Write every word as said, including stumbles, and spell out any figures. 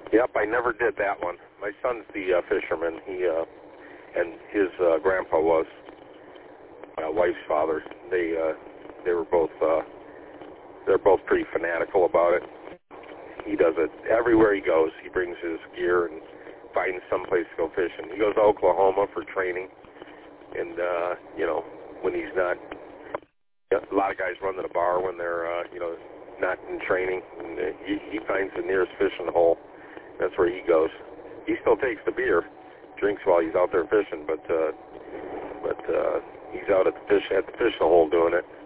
Yep, I never did that one. My son's the uh, fisherman. He uh, and his uh, grandpa was my wife's father. They uh, they were both uh, they're both pretty fanatical about it. He does it everywhere he goes. He brings his gear and finds someplace to go fishing. He goes to Oklahoma for training, and uh, you know when he's not. A lot of guys run to the bar when they're uh, you know not in training. And he, he finds the nearest fishing hole. That's where he goes. He still takes the beer, drinks while he's out there fishing, but uh, but uh, he's out at the fish at the fishing hole doing it.